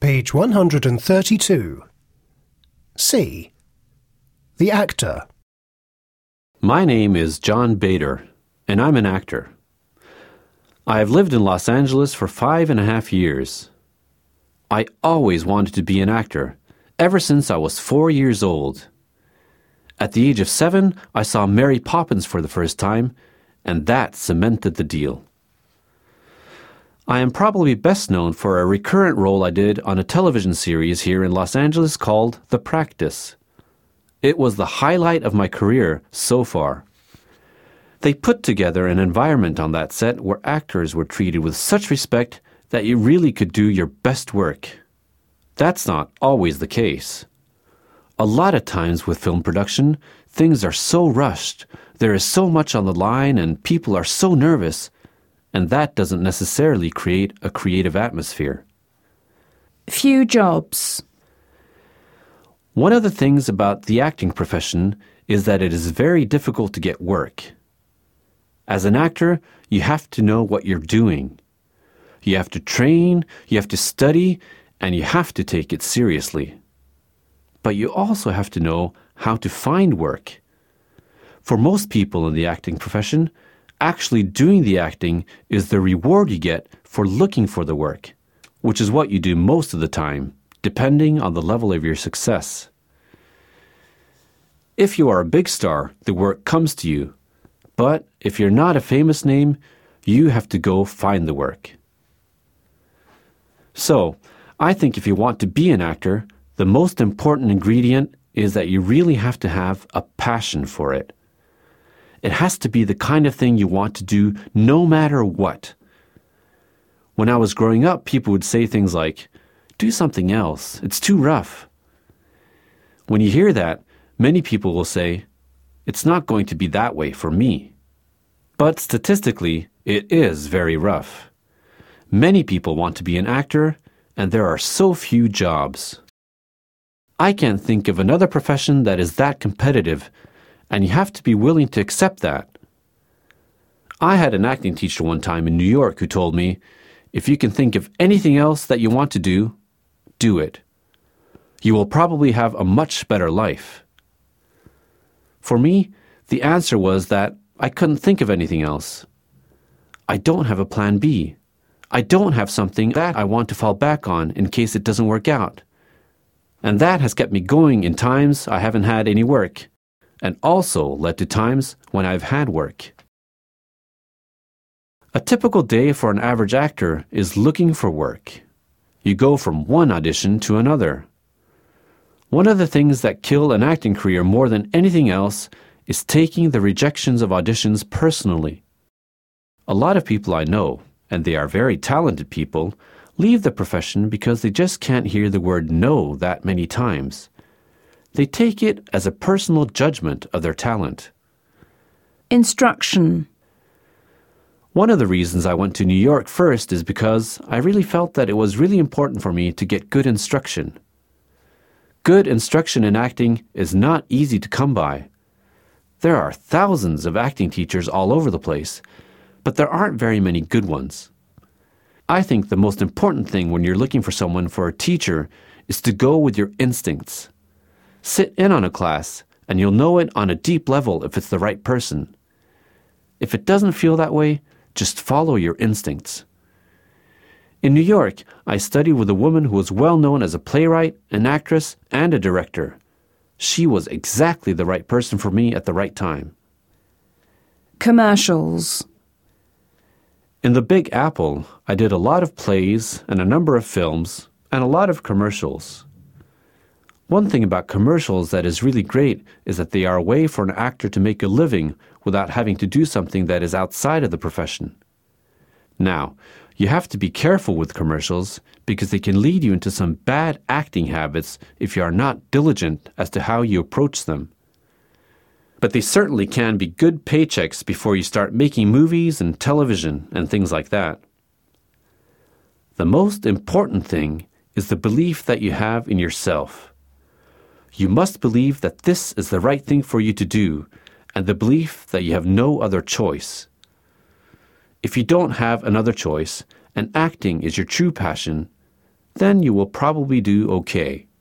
Page 132. C. The actor. My name is John Bader, and I'm an actor. I have lived in Los Angeles for 5.5 years. I always wanted to be an actor, ever since I was 4 years old. At the age of 7, I saw Mary Poppins for the first time, and that cemented the deal. I am probably best known for a recurrent role I did on a television series here in Los Angeles called The Practice. It was the highlight of my career so far. They put together an environment on that set where actors were treated with such respect that you really could do your best work. That's not always the case. A lot of times with film production, things are so rushed, there is so much on the line, and people are so nervous, and that doesn't necessarily create a creative atmosphere. Few jobs. One of the things about the acting profession is that it is very difficult to get work. As an actor, you have to know what you're doing. You have to train, you have to study, and you have to take it seriously. But you also have to know how to find work. For most people in the acting profession, actually doing the acting is the reward you get for looking for the work, which is what you do most of the time, depending on the level of your success. If you are a big star, the work comes to you. But if you're not a famous name, you have to go find the work. So, I think if you want to be an actor, the most important ingredient is that you really have to have a passion for it. It has to be the kind of thing you want to do no matter what. When I was growing up, people would say things like, "Do something else, it's too rough." When you hear that, many people will say, "It's not going to be that way for me." But statistically, it is very rough. Many people want to be an actor, and there are so few jobs. I can't think of another profession that is that competitive, and you have to be willing to accept that. I had an acting teacher one time in New York who told me, if you can think of anything else that you want to do it. You will probably have a much better life. For me, the answer was that I couldn't think of anything else. I don't have a plan B. I don't have something that I want to fall back on in case it doesn't work out. And that has kept me going in times I haven't had any work, and also led to times when I've had work. A typical day for an average actor is looking for work. You go from one audition to another. One of the things that kill an acting career more than anything else is taking the rejections of auditions personally. A lot of people I know, and they are very talented people, leave the profession because they just can't hear the word no that many times. They take it as a personal judgment of their talent. Instruction. One of the reasons I went to New York first is because I really felt that it was really important for me to get good instruction. Good instruction in acting is not easy to come by. There are thousands of acting teachers all over the place, but there aren't very many good ones. I think the most important thing when you're looking for someone for a teacher is to go with your instincts. Sit in on a class, and you'll know it on a deep level if it's the right person. If it doesn't feel that way, just follow your instincts. In New York, I studied with a woman who was well known as a playwright, an actress, and a director. She was exactly the right person for me at the right time. Commercials. In the Big Apple, I did a lot of plays and a number of films and a lot of commercials. One thing about commercials that is really great is that they are a way for an actor to make a living without having to do something that is outside of the profession. Now, you have to be careful with commercials because they can lead you into some bad acting habits if you are not diligent as to how you approach them. But they certainly can be good paychecks before you start making movies and television and things like that. The most important thing is the belief that you have in yourself. You must believe that this is the right thing for you to do, and the belief that you have no other choice. If you don't have another choice, and acting is your true passion, then you will probably do okay.